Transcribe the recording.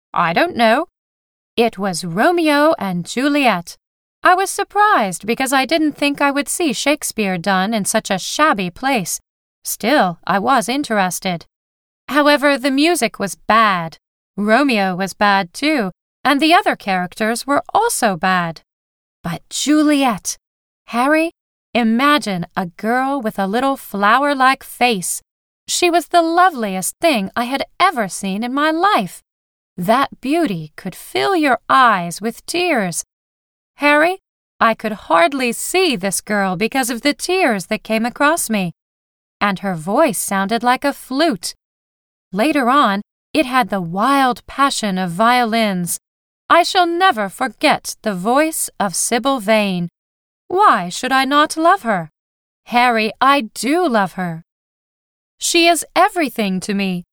I don't know. It was Romeo and Juliet. I was surprised because I didn't think I would see Shakespeare done in such a shabby place. Still, I was interested. However, the music was bad. Romeo was bad too, and the other characters were also bad. But Juliet! Harry, imagine a girl with a little flower-like face. She was the loveliest thing I had ever seen in my life. That beauty could fill your eyes with tears. Harry, I could hardly see this girl because of the tears that came across me. And her voice sounded like a flute. Later on, it had the wild passion of violins. I shall never forget the voice of Sybil Vane. Why should I not love her? Harry, I do love her. She is everything to me.